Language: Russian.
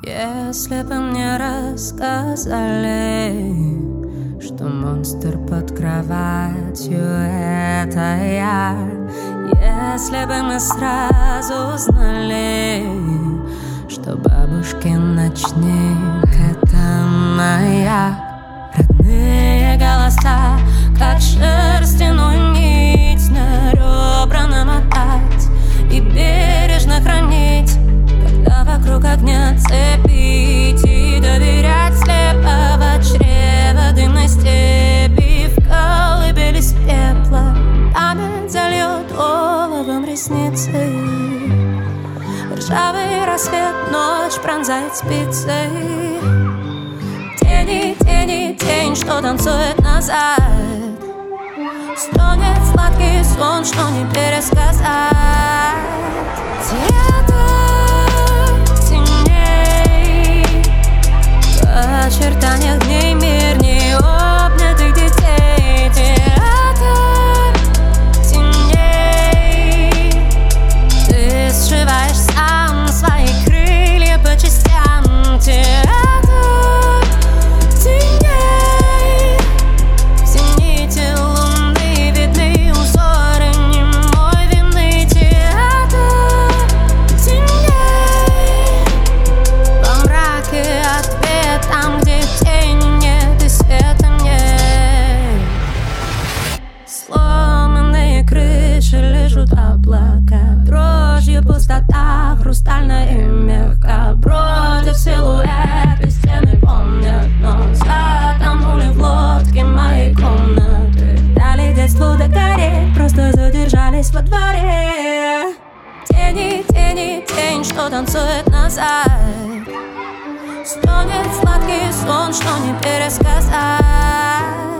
Если бы мне рассказали, что монстр под кроватью — это я, если бы мы сразу знали, что бабушкин ночник — это моя. Родные голоса, как шерстяную нить на ребра намотать и бережно хранить, когда вокруг огня цепить, и доверять слепо в чрево дымной степи, в колыбель из пепла память зальет оловом ресницы. Ржавый рассвет ночь пронзает спицей. Тени, тени, тень, что танцует назад. Стонет сладкий сон, что не пересказать. Цвета теней, в очертаниях дней мир не обнятых детей. Театр теней, ты сшиваешь сам свои крылья по частям. Театр теней, в зените луны видны узоры немой вины. Театр теней, во мраке ответ там, где тени нет и света нет. Сломанные крыши лежат облака, дрожью пустота хрустальная и мягка. Против силуэты стены помнят, но затонули в лодке моей комнаты. Дали детству догореть, просто задержались во дворе. Тени, тени, тень, что танцует назад. Стонет сладкий сон, что не пересказать.